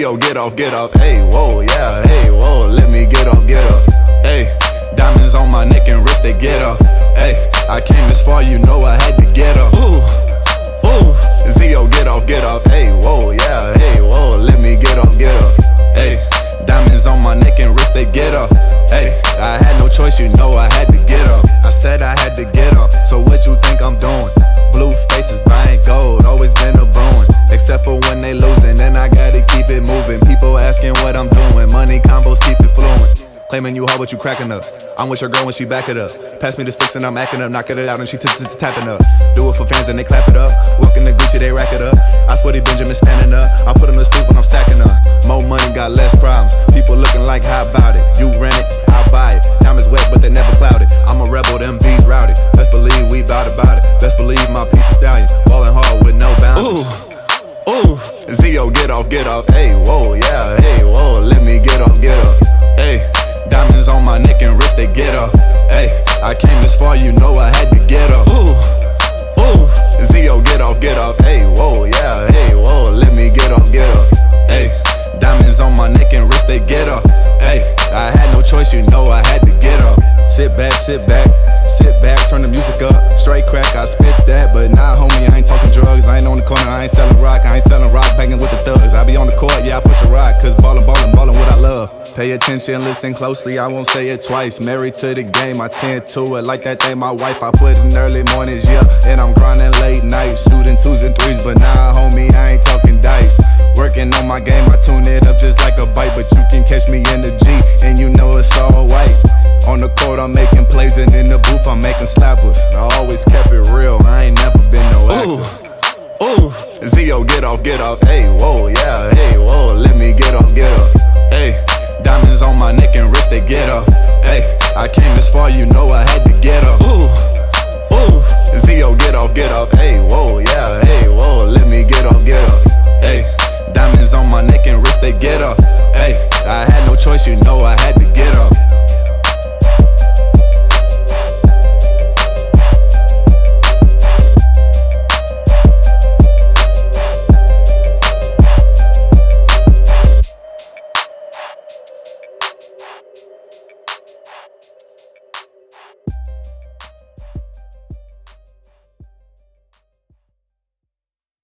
Zio, get off, hey, whoa, yeah, hey, whoa, let me get up, hey, diamonds on my neck and wrist, they get up, hey, I came this far, you know I had to get up, ooh, Zio, get off, hey, whoa, yeah, hey, whoa, let me get up, hey, diamonds on my neck and wrist, they get up, hey, I had no choice, you know I had to get up, I said I had to get up, so what you think I'm doing? Blue faces buying gold, always been a Bruin. Except for when they losing, then I gotta keep it moving. People asking what I'm doing, money combos keep it fluent. Claiming you hard, but you cracking up. I'm with your girl when she back it up. Pass me the sticks and I'm acting up, knocking it out and she tapping up. Do it for fans and they clap it up. Walking the Gucci, they rack it up. I sweaty Benjamin standing up. I put them to sleep when I'm stacking up. More money, got less problems. People looking like, how about it? You rent it, I'll buy it. Time is wet, but they never clouded. I'm a rebel, them bees routed. Best believe we bout it. Best believe my piece of stallion. Ballin' hard with no boundaries. Ooh, Zio, get off, hey, whoa, yeah, hey, whoa, let me get up, hey, diamonds on my neck and wrist, they get up, hey, I came this far, you know I had to get up, ooh, Zio, get off, hey, whoa, yeah, hey, whoa, let me get up, hey, diamonds on my neck and wrist, they get up, hey, I had no choice, you know I had to get up, sit back, turn the music up, straight crack, I spit that, but nah, homie, I ain't talking drugs, I ain't on the corner, I ain't selling rock, banging with the thugs, I be on the court, yeah, I push the rock, cause ballin' what I love. Pay attention, listen closely, I won't say it twice, married to the game, I tend to it like that ain't my wife, I put in early mornings, yeah, and I'm grinding late nights, shooting 2s and 3s, but nah, homie, I ain't talking dice, working on my game, I tune it up just like a bite, but you can catch me in the G, and you know it's all white. On the court, I'm making plays, and in the booth, I'm making slappers. I always kept it real, I ain't never been no actor. Ooh, Zio, get off, hey, whoa, yeah, hey.